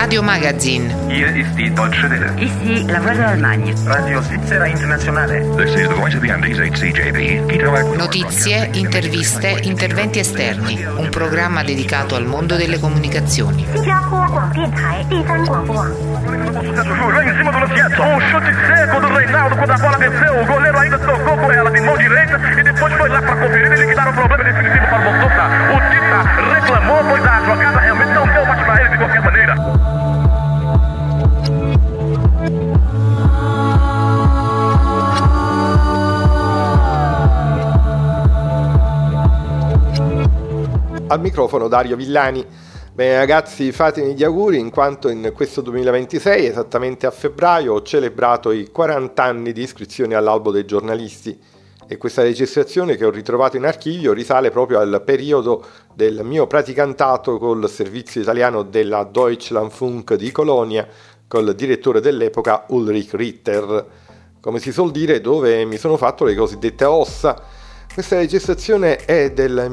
Radio Magazine. Hier ist die Deutsche Welle. Ici la voix de l'Allemagne. Radio Svizzera Internazionale. This is the voice of the Andes, HCJB. Notizie, interviste, interventi esterni. Un programma dedicato al mondo delle comunicazioni. Lá em cima do Luciano, um chute seco do Reinaldo quando a bola desceu, o goleiro ainda tocou com ela de mão direita e depois foi lá para conferir e liquidar o problema definitivo para o Montosa. O Tita reclamou, pois a jogada realmente não deu mais para ele de qualquer maneira. Al microfono Dario Villani. Bene ragazzi, fatemi gli auguri in quanto in questo 2026, esattamente a febbraio, ho celebrato i 40 anni di iscrizione all'albo dei giornalisti e questa registrazione che ho ritrovato in archivio risale proprio al periodo del mio praticantato col servizio italiano della Deutschlandfunk di Colonia col direttore dell'epoca Ulrich Ritter, come si suol dire, dove mi sono fatto le cosiddette ossa. Questa registrazione è del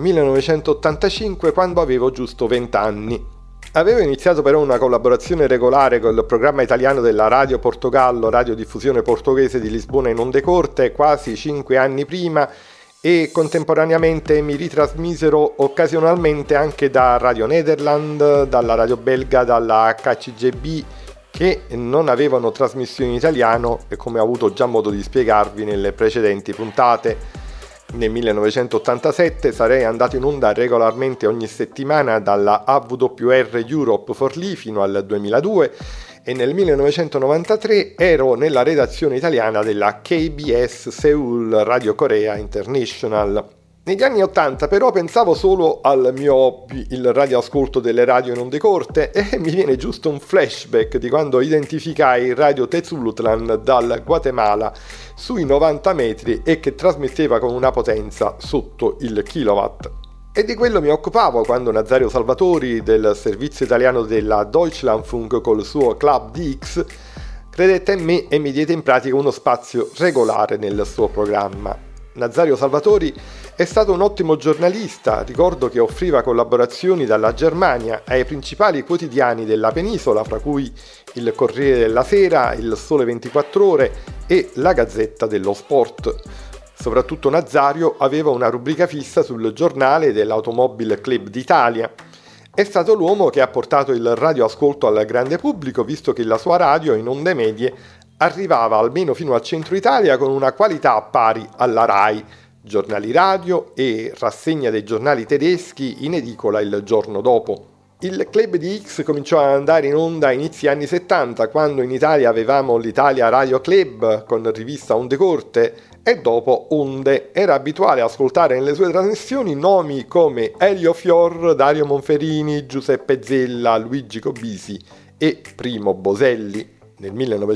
1985, quando avevo giusto 20 anni. Avevo iniziato però una collaborazione regolare col programma italiano della Radio Portogallo, radiodiffusione portoghese di Lisbona in onde corte, quasi 5 anni prima, e contemporaneamente mi ritrasmisero occasionalmente anche da Radio Nederland, dalla radio belga, dalla HCJB, che non avevano trasmissioni in italiano, e come ho avuto già modo di spiegarvi nelle precedenti puntate. Nel 1987 sarei andato in onda regolarmente ogni settimana dalla AWR Europe Forlì fino al 2002 e nel 1993 ero nella redazione italiana della KBS Seoul Radio Korea International. Negli anni 80 però pensavo solo al mio hobby, il radioascolto delle radio in onde corte, e mi viene giusto un flashback di quando identificai Radio Tezulutlan dal Guatemala sui 90 metri e che trasmetteva con una potenza sotto il kilowatt. E di quello mi occupavo quando Nazario Salvatori del servizio italiano della Deutschlandfunk col suo Club DX credette in me e mi diede in pratica uno spazio regolare nel suo programma. Nazario Salvatori è stato un ottimo giornalista, ricordo che offriva collaborazioni dalla Germania ai principali quotidiani della penisola, fra cui il Corriere della Sera, il Sole 24 Ore e la Gazzetta dello Sport. Soprattutto Nazario aveva una rubrica fissa sul giornale dell'Automobile Club d'Italia. È stato l'uomo che ha portato il radioascolto al grande pubblico, visto che la sua radio in onde medie arrivava almeno fino al centro Italia con una qualità pari alla RAI, giornali radio e rassegna dei giornali tedeschi in edicola il giorno dopo. Il Club di X cominciò ad andare in onda a inizi anni 70, quando in Italia avevamo l'Italia Radio Club con rivista Onde Corte e dopo Onde. Era abituale ascoltare nelle sue trasmissioni nomi come Elio Fior, Dario Monferini, Giuseppe Zella, Luigi Cobisi e Primo Boselli. Nel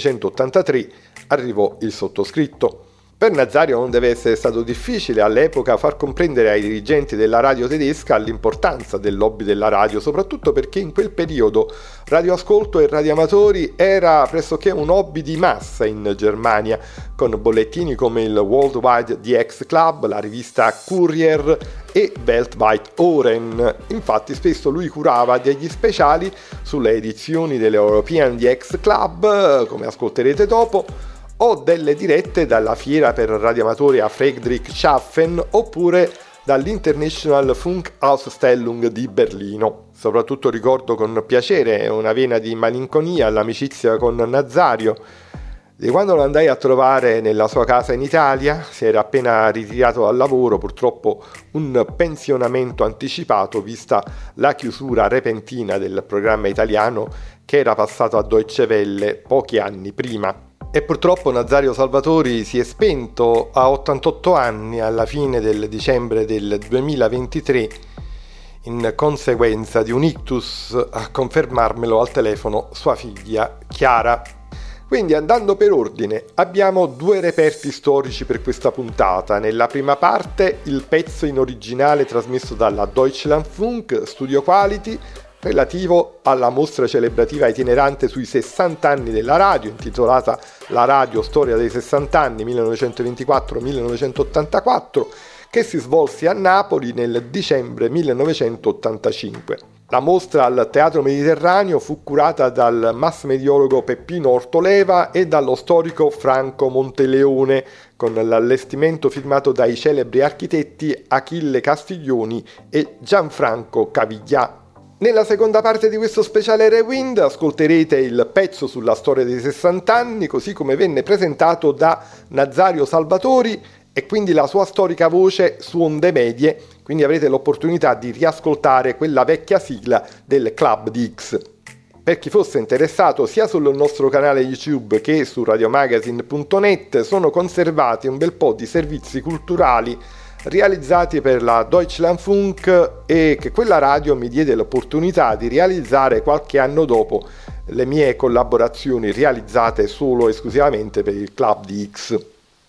1983 arrivò il sottoscritto. Per Nazario non deve essere stato difficile all'epoca far comprendere ai dirigenti della radio tedesca l'importanza del lobby della radio, soprattutto perché in quel periodo radioascolto e radioamatori era pressoché un hobby di massa in Germania, con bollettini come il Worldwide DX Club, la rivista Courier e Weltweit Ohren. Infatti spesso lui curava degli speciali sulle edizioni dell'European DX Club, come ascolterete dopo, o delle dirette dalla fiera per radioamatori a Friedrichshafen oppure dall'International Funkausstellung di Berlino. Soprattutto ricordo con piacere una vena di malinconia l'amicizia con Nazario. Di quando lo andai a trovare nella sua casa in Italia, si era appena ritirato dal lavoro, purtroppo un pensionamento anticipato vista la chiusura repentina del programma italiano che era passato a Deutsche Welle pochi anni prima. E purtroppo Nazario Salvatori si è spento a 88 anni alla fine del dicembre del 2023 in conseguenza di un ictus, a confermarmelo al telefono sua figlia Chiara. Quindi andando per ordine, abbiamo due reperti storici per questa puntata. Nella prima parte il pezzo in originale trasmesso dalla Deutschlandfunk Studio Quality relativo alla mostra celebrativa itinerante sui 60 anni della radio, intitolata La radio storia dei 60 anni 1924-1984, che si svolse a Napoli nel dicembre 1985. La mostra al Teatro Mediterraneo fu curata dal mass-mediologo Peppino Ortoleva e dallo storico Franco Monteleone, con l'allestimento firmato dai celebri architetti Achille Castiglioni e Gianfranco Caviglià. Nella seconda parte di questo speciale Rewind ascolterete il pezzo sulla storia dei 60 anni, così come venne presentato da Nazario Salvatori, e quindi la sua storica voce su onde medie, quindi avrete l'opportunità di riascoltare quella vecchia sigla del Club di X. Per chi fosse interessato, sia sul nostro canale YouTube che su radiomagazine.net sono conservati un bel po' di servizi culturali realizzati per la Deutschlandfunk e che quella radio mi diede l'opportunità di realizzare qualche anno dopo le mie collaborazioni realizzate solo e esclusivamente per il Club di X.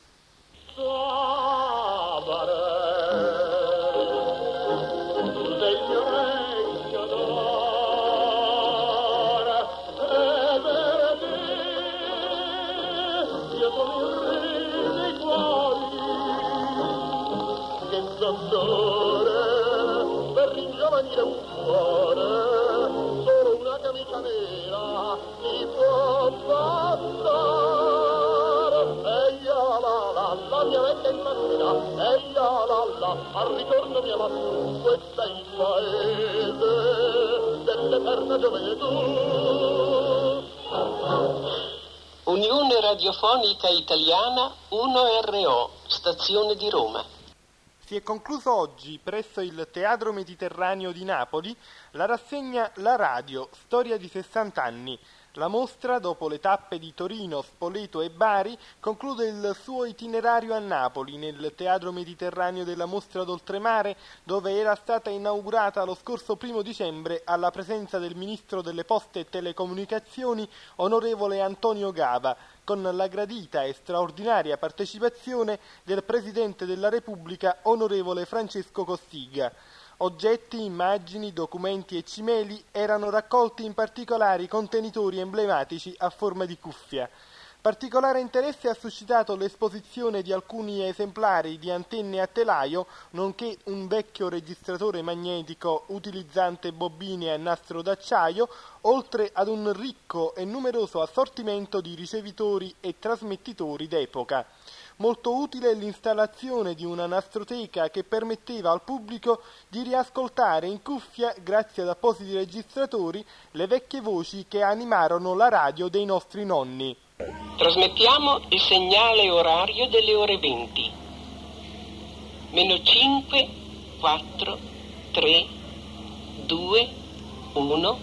Al ritorno mia lassù, questo è il paese dell'eterna gioventù. Unione Radiofonica Italiana 1RO, stazione di Roma. Si è concluso oggi, presso il Teatro Mediterraneo di Napoli, la rassegna La Radio, storia di 60 anni. La mostra, dopo le tappe di Torino, Spoleto e Bari, conclude il suo itinerario a Napoli, nel Teatro Mediterraneo della Mostra d'Oltremare, dove era stata inaugurata lo scorso 1 dicembre alla presenza del Ministro delle Poste e Telecomunicazioni, onorevole Antonio Gava, con la gradita e straordinaria partecipazione del Presidente della Repubblica, onorevole Francesco Cossiga. Oggetti, immagini, documenti e cimeli erano raccolti in particolari contenitori emblematici a forma di cuffia. Particolare interesse ha suscitato l'esposizione di alcuni esemplari di antenne a telaio, nonché un vecchio registratore magnetico utilizzante bobine a nastro d'acciaio, oltre ad un ricco e numeroso assortimento di ricevitori e trasmettitori d'epoca. Molto utile l'installazione di una nastroteca che permetteva al pubblico di riascoltare in cuffia, grazie ad appositi registratori, le vecchie voci che animarono la radio dei nostri nonni. Trasmettiamo il segnale orario delle ore 20. Meno 5, 4, 3, 2, 1.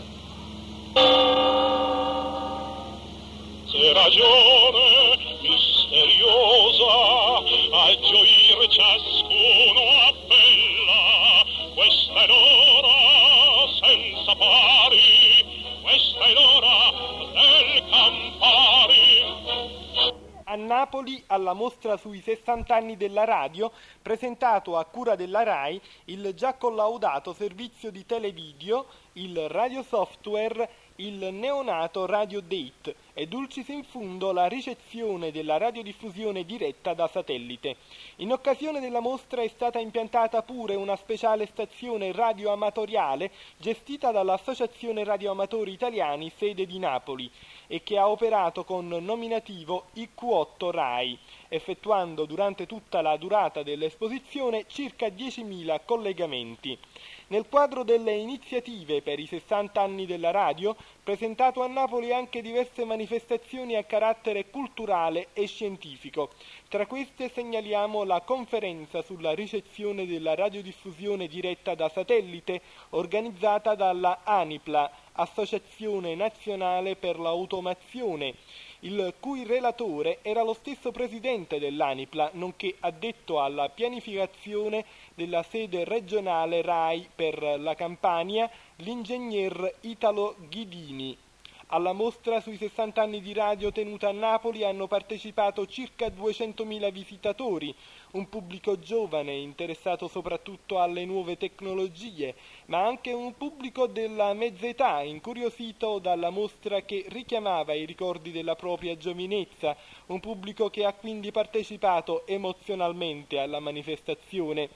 C'è ragione misteriosa a gioire ciascuno appella, questa è l'ora senza pari, questa è l'ora del Campari. A Napoli, alla mostra sui 60 anni della radio, presentato a cura della RAI il già collaudato servizio di televideo, il radiosoftware, il neonato Radio Date e dulcis in fundo la ricezione della radiodiffusione diretta da satellite. In occasione della mostra è stata impiantata pure una speciale stazione radioamatoriale gestita dall'Associazione Radioamatori Italiani, sede di Napoli, e che ha operato con nominativo IQ8 RAI, effettuando durante tutta la durata dell'esposizione circa 10.000 collegamenti. Nel quadro delle iniziative per i 60 anni della radio, presentato a Napoli anche diverse manifestazioni a carattere culturale e scientifico. Tra queste segnaliamo la conferenza sulla ricezione della radiodiffusione diretta da satellite organizzata dalla ANIPLA, Associazione Nazionale per l'Automazione, il cui relatore era lo stesso presidente dell'ANIPLA, nonché addetto alla pianificazione della sede regionale RAI per la Campania, l'ingegner Italo Ghidini. Alla mostra sui 60 anni di radio tenuta a Napoli hanno partecipato circa 200.000 visitatori, un pubblico giovane interessato soprattutto alle nuove tecnologie, ma anche un pubblico della mezza età incuriosito dalla mostra che richiamava i ricordi della propria giovinezza, un pubblico che ha quindi partecipato emozionalmente alla manifestazione.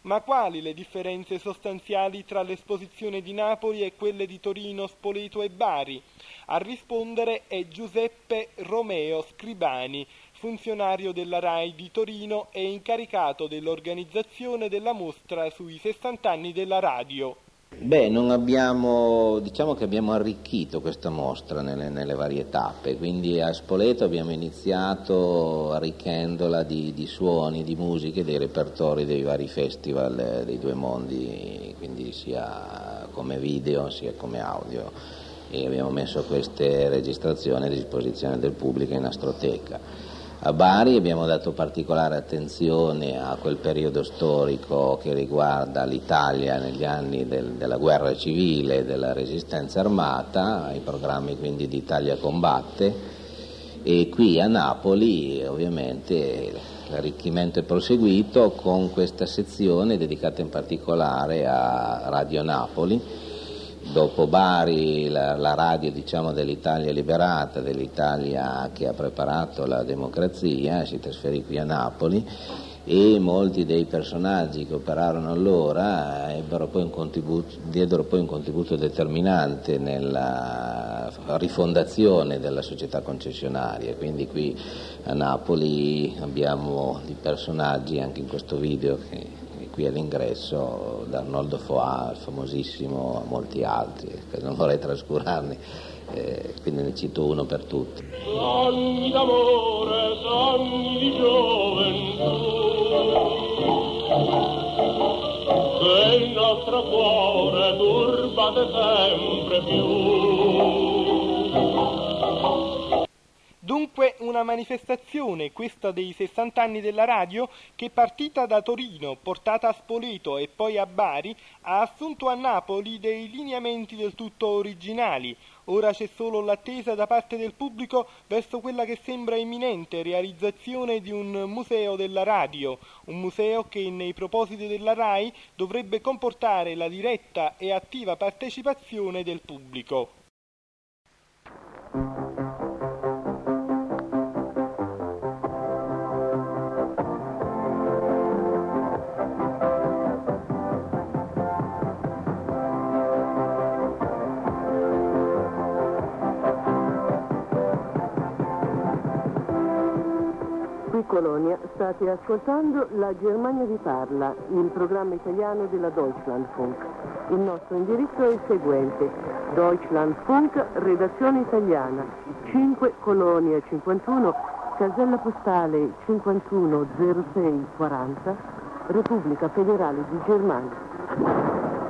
Ma quali le differenze sostanziali tra l'esposizione di Napoli e quelle di Torino, Spoleto e Bari? A rispondere è Giuseppe Romeo Scribani, funzionario della RAI di Torino e incaricato dell'organizzazione della mostra sui 60 anni della radio. Diciamo che abbiamo arricchito questa mostra nelle varie tappe, quindi a Spoleto abbiamo iniziato arricchendola di suoni, di musiche, dei repertori dei vari festival dei due mondi, quindi sia come video sia come audio, e abbiamo messo queste registrazioni a disposizione del pubblico in astroteca. A Bari abbiamo dato particolare attenzione a quel periodo storico che riguarda l'Italia negli anni della guerra civile, della resistenza armata, ai programmi quindi di Italia Combatte, e qui a Napoli ovviamente l'arricchimento è proseguito con questa sezione dedicata in particolare a Radio Napoli. Dopo Bari la radio dell'Italia liberata, dell'Italia che ha preparato la democrazia, si trasferì qui a Napoli e molti dei personaggi che operarono allora diedero poi un contributo determinante nella rifondazione della società concessionaria. Quindi qui a Napoli abbiamo di personaggi anche in questo video che qui all'ingresso, da Arnoldo Foà, famosissimo, a molti altri, che non vorrei trascurarne, quindi ne cito uno per tutti. Anni d'amore, anni di gioventù, che il nostro cuore turbate sempre più. Dunque una manifestazione, questa dei 60 anni della radio, che partita da Torino, portata a Spoleto e poi a Bari, ha assunto a Napoli dei lineamenti del tutto originali. Ora c'è solo l'attesa da parte del pubblico verso quella che sembra imminente realizzazione di un museo della radio, un museo che nei propositi della RAI dovrebbe comportare la diretta e attiva partecipazione del pubblico. Colonia, state ascoltando La Germania vi parla, il programma italiano della Deutschlandfunk. Il nostro indirizzo è il seguente: Deutschlandfunk, redazione italiana, 5 Colonia 51, casella postale 510640, Repubblica Federale di Germania.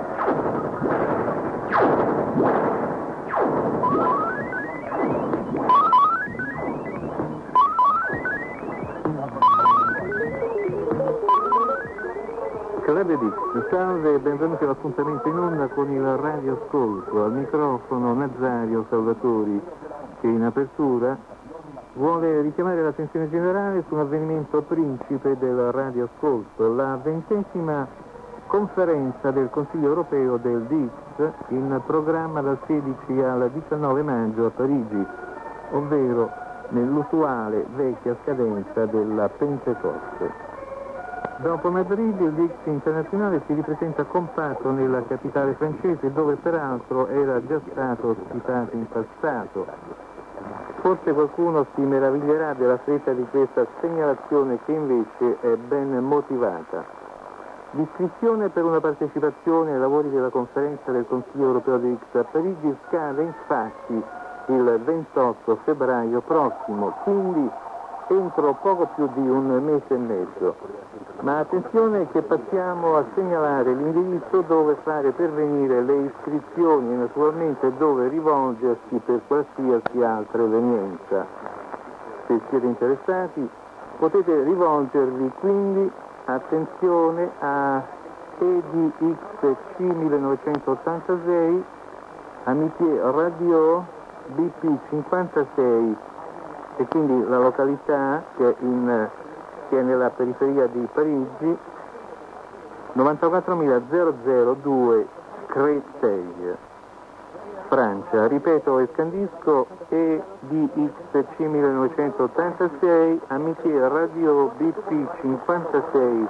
Salve e benvenuti all'appuntamento in onda con il radioascolto. Al microfono Nazario Salvatori, che in apertura vuole richiamare l'attenzione generale su un avvenimento principe del radioascolto, la 20ª conferenza del Consiglio europeo del DIX, in programma dal 16 al 19 maggio a Parigi, ovvero nell'usuale vecchia scadenza della Pentecoste. Dopo Madrid il DIX internazionale si ripresenta compatto nella capitale francese, dove peraltro era già stato ospitato in passato. Forse qualcuno si meraviglierà della fretta di questa segnalazione, che invece è ben motivata. L'iscrizione per una partecipazione ai lavori della conferenza del Consiglio europeo DIX a Parigi scade infatti il 28 febbraio prossimo, quindi entro poco più di un mese e mezzo. Ma attenzione che passiamo a segnalare l'indirizzo dove fare pervenire le iscrizioni e naturalmente dove rivolgersi per qualsiasi altra evenienza. Se siete interessati potete rivolgervi quindi, attenzione, a EDXC 1986, Amitié Radio BP 56, e quindi la località che è nella periferia di Parigi, 94.002 Créteil. Francia. Ripeto e scandisco: EDXC 1986, Amitié Radio BP 56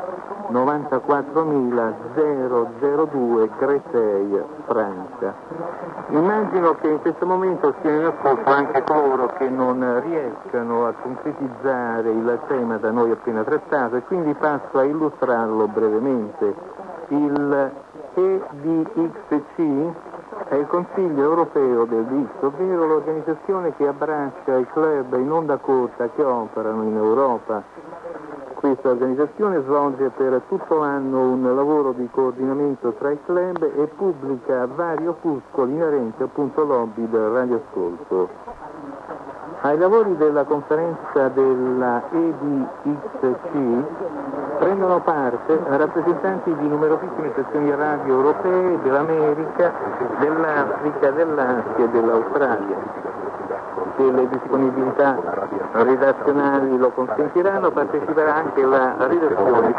94002, Créteil, Francia. Immagino che in questo momento siano in ascolto anche coloro che non riescano a concretizzare il tema da noi appena trattato, e quindi passo a illustrarlo brevemente. Il EDXC è il Consiglio Europeo del disco, ovvero l'organizzazione che abbraccia i club in onda corta che operano in Europa. Questa organizzazione svolge per tutto l'anno un lavoro di coordinamento tra i club e pubblica vari opuscoli inerenti appunto all'hobby del radioascolto. Ai lavori della conferenza della EDXC prendono parte rappresentanti di numerosissime sezioni radio europee, dell'America, dell'Africa, dell'Asia e dell'Australia. Se le disponibilità redazionali lo consentiranno, parteciperà anche la redazione.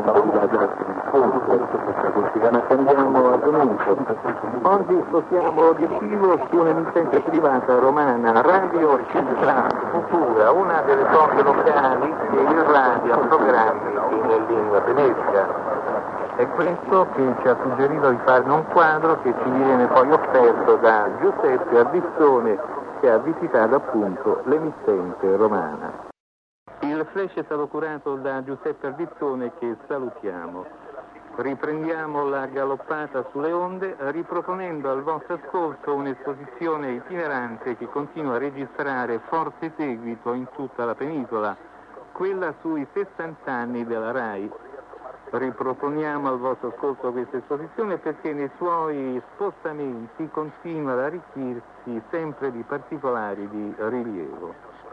Ma cambiamo argomento. Oggi spostiamo l'obiettivo su un'emittente privata romana, Radio Città Futura, una delle poche locali che irradia programmi in lingua tedesca. È questo che ci ha suggerito di farne un quadro che ci viene poi offerto da Giuseppe Ardissone, che ha visitato appunto l'emittente romana. Il flash è stato curato da Giuseppe Ardissone, che salutiamo. Riprendiamo la galoppata sulle onde riproponendo al vostro ascolto un'esposizione itinerante che continua a registrare forte seguito in tutta la penisola, quella sui 60 anni della RAI. Riproponiamo al vostro ascolto questa esposizione perché nei suoi spostamenti continua ad arricchirsi sempre di particolari di rilievo.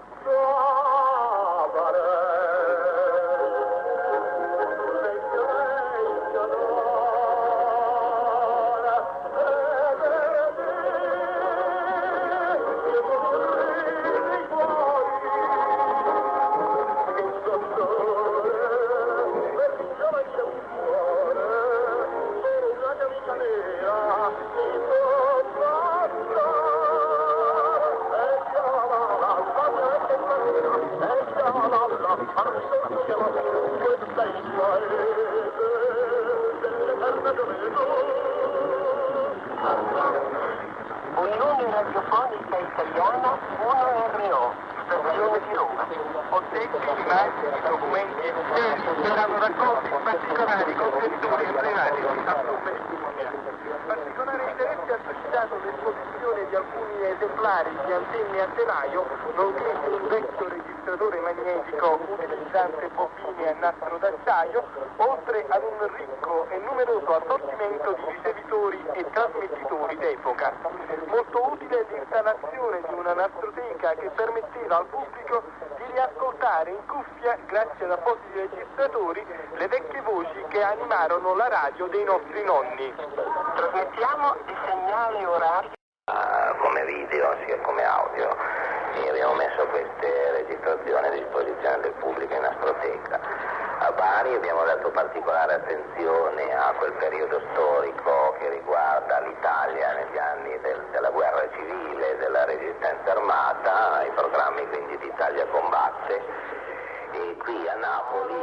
Unione Radiofonica Italiana 1RO, stazione di Roma. Oggetti, immagini, documenti e seri saranno raccolti in particolari contenitori emblematici a Summeria. Particolare interesse ha suscitato l'esposizione di alcuni esemplari di antenne a telaio, nonché di un vecchio registratore magnetico utilizzante bobine a nastro d'acciaio, oltre ad un ricco e numeroso assortimento di ricevitori e trasmettitori d'epoca. Molto utile l'installazione di una nastroteca che permetteva al pubblico di riascoltare in cuffia, grazie ad appositi registratori, le vecchie voci che animarono la radio dei nostri nonni. Trasmettiamo il segnale orario come video sia come audio, e abbiamo messo queste registrazioni a disposizione del pubblico in nastroteca. A Bari abbiamo dato particolare attenzione a quel periodo storico che riguarda l'Italia negli anni della guerra civile, della resistenza armata, ai programmi quindi di Italia Combatte, e qui a Napoli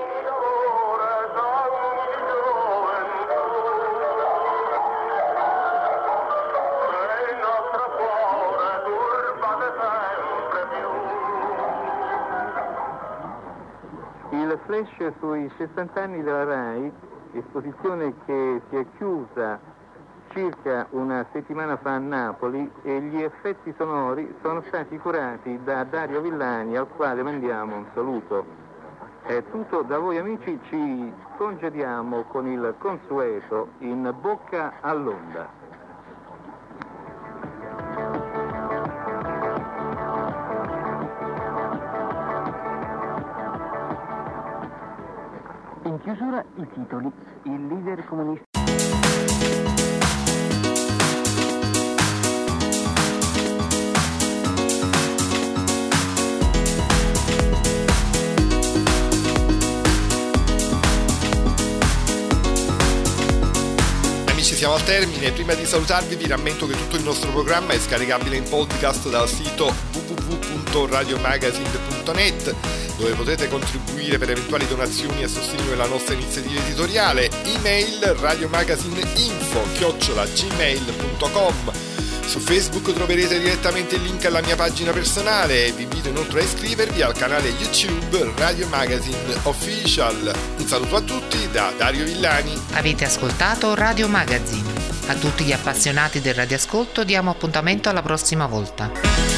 il flash sui 60 anni della RAI, esposizione che si è chiusa circa una settimana fa a Napoli, e gli effetti sonori sono stati curati da Dario Villani, al quale mandiamo un saluto. È tutto da voi amici, ci congediamo con il consueto in bocca all'onda. In chiusura i titoli. Il leader comunista siamo al termine. Prima di salutarvi vi rammento che tutto il nostro programma è scaricabile in podcast dal sito www.radiomagazine.net, dove potete contribuire per eventuali donazioni a sostegno della nostra iniziativa editoriale. Email radiomagazine@gmail.com. Su Facebook troverete direttamente il link alla mia pagina personale. Vi invito inoltre a iscrivervi al canale YouTube Radio Magazine Official. Un saluto a tutti da Dario Villani. Avete ascoltato Radio Magazine. A tutti gli appassionati del radioascolto diamo appuntamento alla prossima volta.